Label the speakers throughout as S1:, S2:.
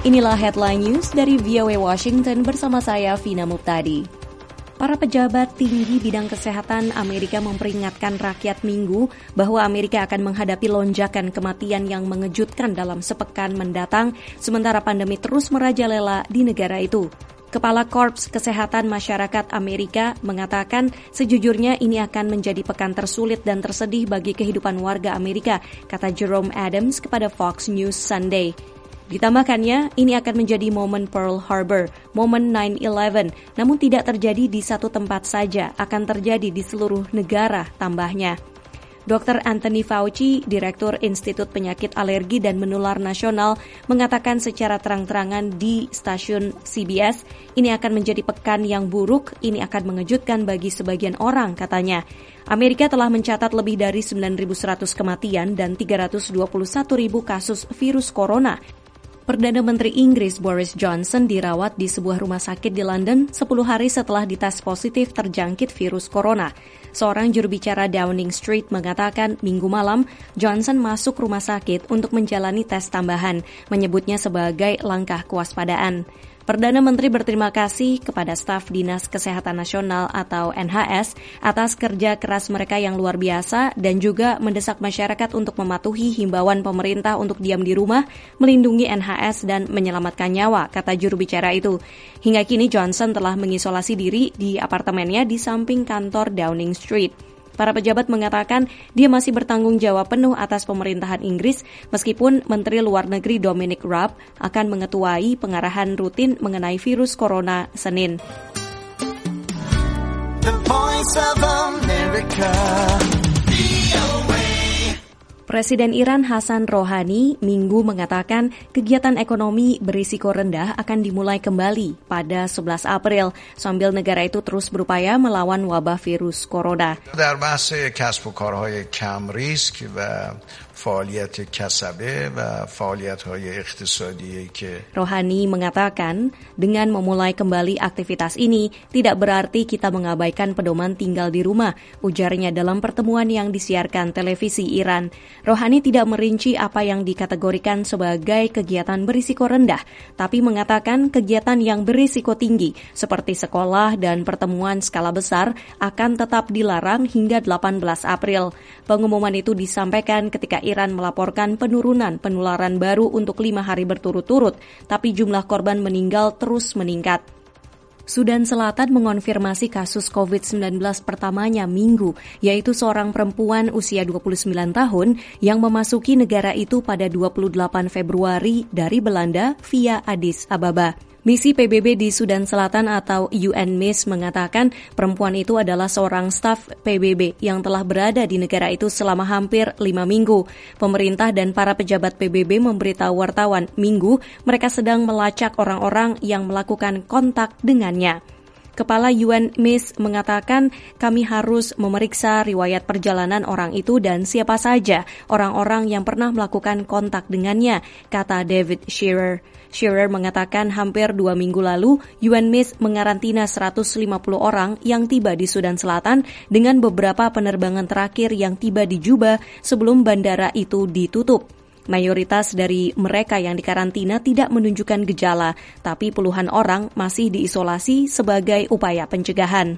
S1: Inilah Headline News dari VOA Washington bersama saya, Vina Muptadi. Para pejabat tinggi bidang kesehatan Amerika memperingatkan rakyat Minggu bahwa Amerika akan menghadapi lonjakan kematian yang mengejutkan dalam sepekan mendatang, sementara pandemi terus merajalela di negara itu. Kepala Korps Kesehatan Masyarakat Amerika mengatakan sejujurnya ini akan menjadi pekan tersulit dan tersedih bagi kehidupan warga Amerika, kata Jerome Adams kepada Fox News Sunday. Ditambahkannya, ini akan menjadi momen Pearl Harbor, momen 9/11, namun tidak terjadi di satu tempat saja, akan terjadi di seluruh negara, tambahnya. Dr. Anthony Fauci, Direktur Institut Penyakit Alergi dan Menular Nasional, mengatakan secara terang-terangan di stasiun CBS, ini akan menjadi pekan yang buruk, ini akan mengejutkan bagi sebagian orang, katanya. Amerika telah mencatat lebih dari 9.100 kematian dan 321.000 kasus virus corona. Perdana Menteri Inggris Boris Johnson dirawat di sebuah rumah sakit di London 10 hari setelah dites positif terjangkit virus corona. Seorang juru bicara Downing Street mengatakan Minggu malam Johnson masuk rumah sakit untuk menjalani tes tambahan, menyebutnya sebagai langkah kewaspadaan. Perdana Menteri berterima kasih kepada staf Dinas Kesehatan Nasional atau NHS atas kerja keras mereka yang luar biasa dan juga mendesak masyarakat untuk mematuhi himbauan pemerintah untuk diam di rumah, melindungi NHS dan menyelamatkan nyawa, kata juru bicara itu. Hingga kini Johnson telah mengisolasi diri di apartemennya di samping kantor Downing Street. Para pejabat mengatakan dia masih bertanggung jawab penuh atas pemerintahan Inggris meskipun Menteri Luar Negeri Dominic Raab akan mengetuai pengarahan rutin mengenai virus corona Senin. The Voice of America. Presiden Iran Hassan Rouhani Minggu mengatakan kegiatan ekonomi berisiko rendah akan dimulai kembali pada 11 April sambil negara itu terus berupaya melawan wabah virus corona.
S2: در بحث کسب و کارهای کم ریسک و فعالیت کسبه و فعالیت‌های اقتصادی که
S1: Rouhani mengatakan dengan memulai kembali aktivitas ini tidak berarti kita mengabaikan pedoman tinggal di rumah, ujarnya dalam pertemuan yang disiarkan televisi Iran. Rouhani tidak merinci apa yang dikategorikan sebagai kegiatan berisiko rendah, tapi mengatakan kegiatan yang berisiko tinggi seperti sekolah dan pertemuan skala besar akan tetap dilarang hingga 18 April. Pengumuman itu disampaikan ketika Iran melaporkan penurunan penularan baru untuk 5 hari berturut-turut, tapi jumlah korban meninggal terus meningkat. Sudan Selatan mengonfirmasi kasus COVID-19 pertamanya Minggu, yaitu seorang perempuan usia 29 tahun yang memasuki negara itu pada 28 Februari dari Belanda via Addis Ababa. Misi PBB di Sudan Selatan atau UNMISS mengatakan perempuan itu adalah seorang staf PBB yang telah berada di negara itu selama hampir 5 minggu. Pemerintah dan para pejabat PBB memberitahu wartawan Minggu mereka sedang melacak orang-orang yang melakukan kontak dengannya. Kepala UNMISS mengatakan kami harus memeriksa riwayat perjalanan orang itu dan siapa saja orang-orang yang pernah melakukan kontak dengannya, kata David Shearer. Shearer mengatakan hampir 2 minggu lalu UNMISS mengarantina 150 orang yang tiba di Sudan Selatan dengan beberapa penerbangan terakhir yang tiba di Juba sebelum bandara itu ditutup. Mayoritas dari mereka yang dikarantina tidak menunjukkan gejala, tapi puluhan orang masih diisolasi sebagai upaya pencegahan.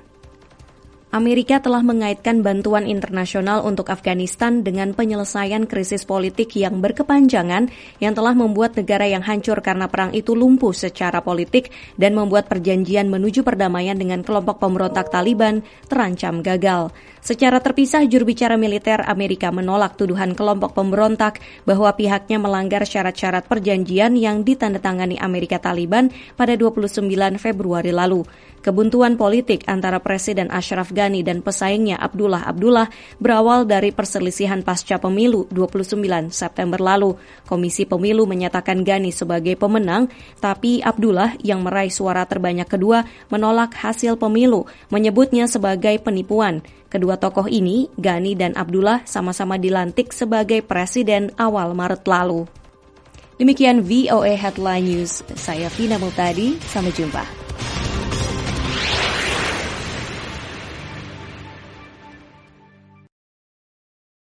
S1: Amerika telah mengaitkan bantuan internasional untuk Afghanistan dengan penyelesaian krisis politik yang berkepanjangan yang telah membuat negara yang hancur karena perang itu lumpuh secara politik dan membuat perjanjian menuju perdamaian dengan kelompok pemberontak Taliban terancam gagal. Secara terpisah, juru bicara militer Amerika menolak tuduhan kelompok pemberontak bahwa pihaknya melanggar syarat-syarat perjanjian yang ditandatangani Amerika Taliban pada 29 Februari lalu. Kebuntuan politik antara Presiden Ashraf Ghani dan pesaingnya Abdullah Abdullah berawal dari perselisihan pasca pemilu 29 September lalu. Komisi Pemilu menyatakan Ghani sebagai pemenang, tapi Abdullah yang meraih suara terbanyak kedua menolak hasil pemilu, menyebutnya sebagai penipuan. Kedua tokoh ini, Ghani dan Abdullah, sama-sama dilantik sebagai presiden awal Maret lalu. Demikian VOA Headline News. Saya Vina Muptadi, sampai jumpa.